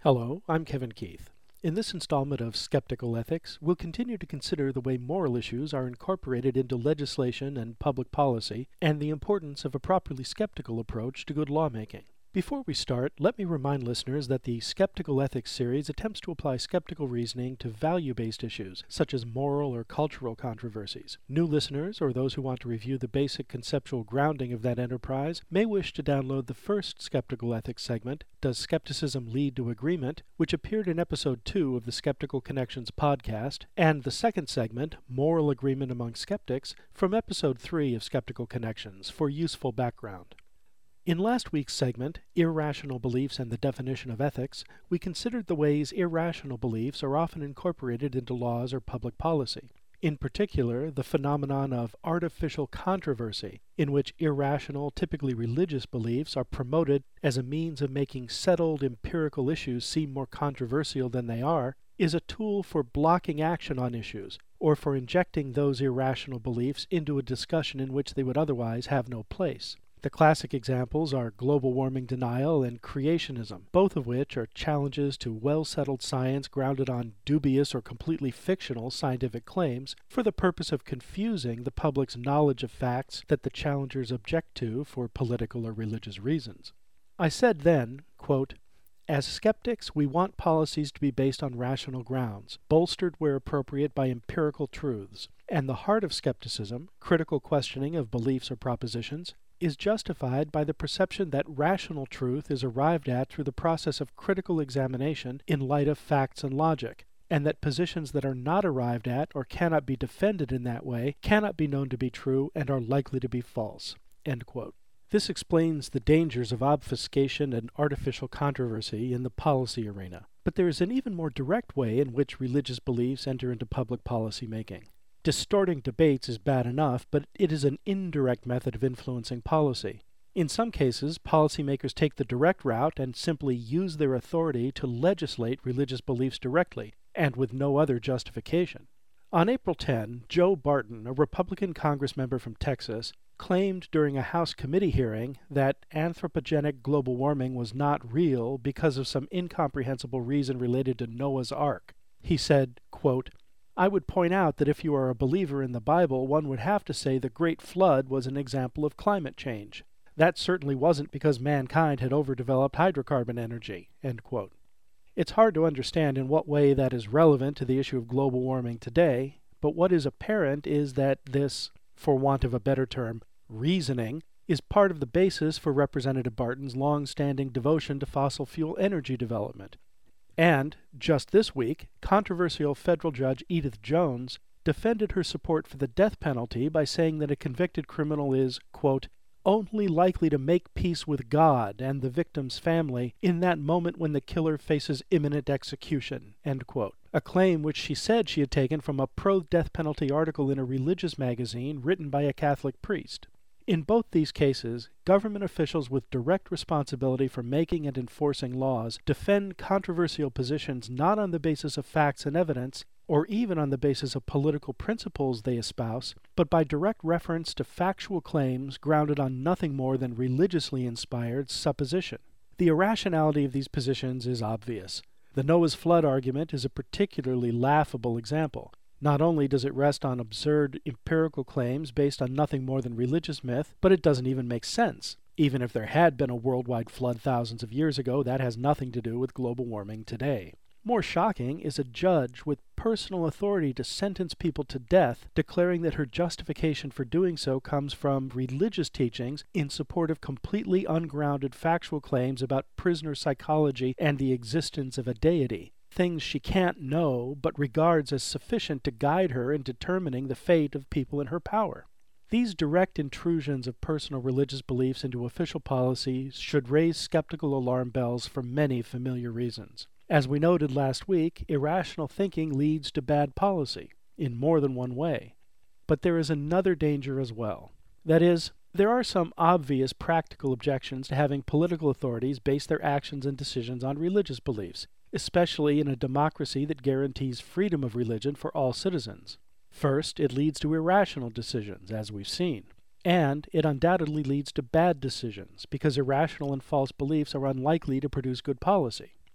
Hello, I'm Kevin Keith. In this installment of Skeptical Ethics, we'll continue to consider the way moral issues are incorporated into legislation and public policy, and the importance of a properly skeptical approach to good lawmaking. Before we start, let me remind listeners that the Skeptical Ethics series attempts to apply skeptical reasoning to value-based issues, such as moral or cultural controversies. New listeners, or those who want to review the basic conceptual grounding of that enterprise, may wish to download the first Skeptical Ethics segment, Does Skepticism Lead to Agreement?, which appeared in Episode 2 of the Skeptical Connections podcast, and the second segment, Moral Agreement Among Skeptics, from Episode 3 of Skeptical Connections, for useful background. In last week's segment, Irrational Beliefs and the Definition of Ethics, we considered the ways irrational beliefs are often incorporated into laws or public policy. In particular, the phenomenon of artificial controversy, in which irrational, typically religious beliefs are promoted as a means of making settled empirical issues seem more controversial than they are, is a tool for blocking action on issues, or for injecting those irrational beliefs into a discussion in which they would otherwise have no place. The classic examples are global warming denial and creationism, both of which are challenges to well-settled science grounded on dubious or completely fictional scientific claims for the purpose of confusing the public's knowledge of facts that the challengers object to for political or religious reasons. I said then, quote, "As skeptics, we want policies to be based on rational grounds, bolstered where appropriate by empirical truths, and the heart of skepticism, critical questioning of beliefs or propositions, is justified by the perception that rational truth is arrived at through the process of critical examination in light of facts and logic, and that positions that are not arrived at or cannot be defended in that way cannot be known to be true and are likely to be false." End quote. This explains the dangers of obfuscation and artificial controversy in the policy arena. But there is an even more direct way in which religious beliefs enter into public policy making. Distorting debates is bad enough, but it is an indirect method of influencing policy. In some cases, policymakers take the direct route and simply use their authority to legislate religious beliefs directly, and with no other justification. On April 10, Joe Barton, a Republican congressmember from Texas, claimed during a House committee hearing that anthropogenic global warming was not real because of some incomprehensible reason related to Noah's Ark. He said, quote, "I would point out that if you are a believer in the Bible, one would have to say the Great Flood was an example of climate change. That certainly wasn't because mankind had overdeveloped hydrocarbon energy." End quote. It's hard to understand in what way that is relevant to the issue of global warming today, but what is apparent is that this, for want of a better term, reasoning, is part of the basis for Representative Barton's long-standing devotion to fossil fuel energy development. And, just this week, controversial federal judge Edith Jones defended her support for the death penalty by saying that a convicted criminal is, quote, "only likely to make peace with God and the victim's family in that moment when the killer faces imminent execution," end quote. A claim which she said she had taken from a pro-death penalty article in a religious magazine written by a Catholic priest. In both these cases, government officials with direct responsibility for making and enforcing laws defend controversial positions not on the basis of facts and evidence, or even on the basis of political principles they espouse, but by direct reference to factual claims grounded on nothing more than religiously inspired supposition. The irrationality of these positions is obvious. The Noah's Flood argument is a particularly laughable example. Not only does it rest on absurd empirical claims based on nothing more than religious myth, but it doesn't even make sense. Even if there had been a worldwide flood thousands of years ago, that has nothing to do with global warming today. More shocking is a judge with personal authority to sentence people to death, declaring that her justification for doing so comes from religious teachings in support of completely ungrounded factual claims about prisoner psychology and the existence of a deity. Things she can't know, but regards as sufficient to guide her in determining the fate of people in her power. These direct intrusions of personal religious beliefs into official policies should raise skeptical alarm bells for many familiar reasons. As we noted last week, irrational thinking leads to bad policy, in more than one way. But there is another danger as well. That is, there are some obvious practical objections to having political authorities base their actions and decisions on religious beliefs, especially in a democracy that guarantees freedom of religion for all citizens. First, it leads to irrational decisions, as we've seen. And it undoubtedly leads to bad decisions, because irrational and false beliefs are unlikely to produce good policy.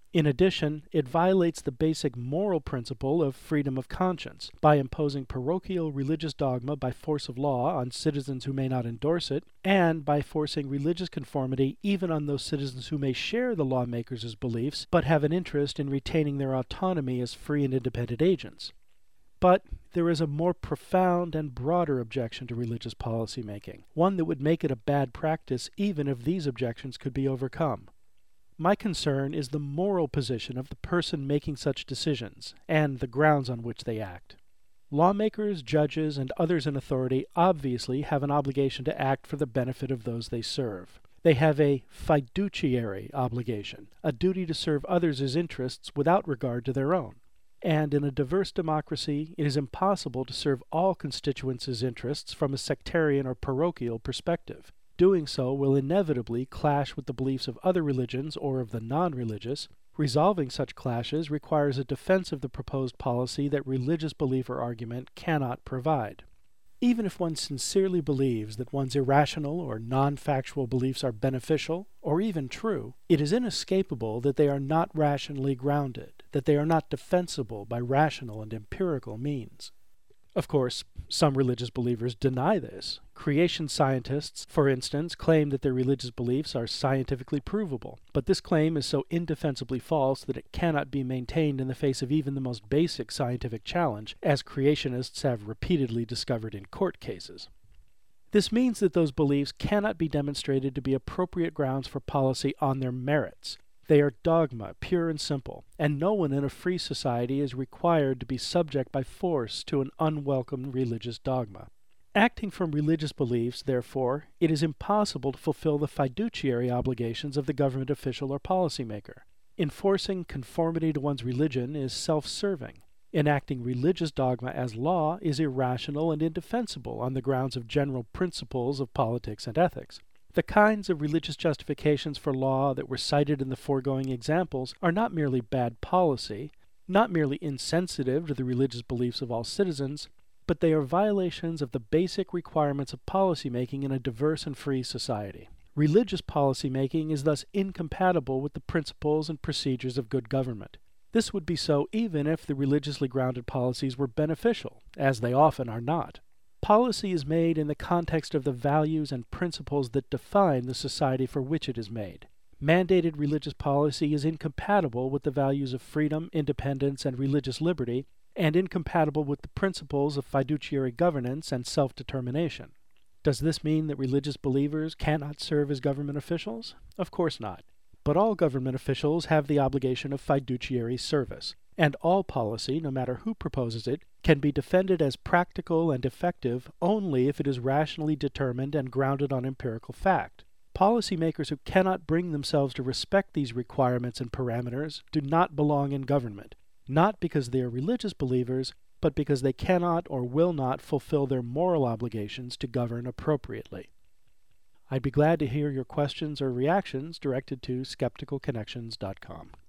In addition, it violates the basic moral principle of freedom of conscience by imposing parochial religious dogma by force of law on citizens who may not endorse it, and by forcing religious conformity even on those citizens who may share the lawmakers' beliefs but have an interest in retaining their autonomy as free and independent agents. But there is a more profound and broader objection to religious policy making, one that would make it a bad practice even if these objections could be overcome. My concern is the moral position of the person making such decisions, and the grounds on which they act. Lawmakers, judges, and others in authority obviously have an obligation to act for the benefit of those they serve. They have a fiduciary obligation, a duty to serve others' interests without regard to their own. And in a diverse democracy, it is impossible to serve all constituents' interests from a sectarian or parochial perspective. Doing so will inevitably clash with the beliefs of other religions or of the non-religious. Resolving such clashes requires a defense of the proposed policy that religious belief or argument cannot provide. Even if one sincerely believes that one's irrational or non-factual beliefs are beneficial, or even true, it is inescapable that they are not rationally grounded, that they are not defensible by rational and empirical means. Of course, some religious believers deny this. Creation scientists, for instance, claim that their religious beliefs are scientifically provable, but this claim is so indefensibly false that it cannot be maintained in the face of even the most basic scientific challenge, as creationists have repeatedly discovered in court cases. This means that those beliefs cannot be demonstrated to be appropriate grounds for policy on their merits. They are dogma, pure and simple, and no one in a free society is required to be subject by force to an unwelcome religious dogma. Acting from religious beliefs, therefore, it is impossible to fulfill the fiduciary obligations of the government official or policymaker. Enforcing conformity to one's religion is self-serving. Enacting religious dogma as law is irrational and indefensible on the grounds of general principles of politics and ethics. The kinds of religious justifications for law that were cited in the foregoing examples are not merely bad policy, not merely insensitive to the religious beliefs of all citizens, but they are violations of the basic requirements of policymaking in a diverse and free society. Religious policymaking is thus incompatible with the principles and procedures of good government. This would be so even if the religiously grounded policies were beneficial, as they often are not. Policy is made in the context of the values and principles that define the society for which it is made. Mandated religious policy is incompatible with the values of freedom, independence, and religious liberty, and incompatible with the principles of fiduciary governance and self-determination. Does this mean that religious believers cannot serve as government officials? Of course not. But all government officials have the obligation of fiduciary service, and all policy, no matter who proposes it, can be defended as practical and effective only if it is rationally determined and grounded on empirical fact. Policymakers who cannot bring themselves to respect these requirements and parameters do not belong in government, not because they are religious believers, but because they cannot or will not fulfill their moral obligations to govern appropriately. I'd be glad to hear your questions or reactions directed to skepticalconnections.com.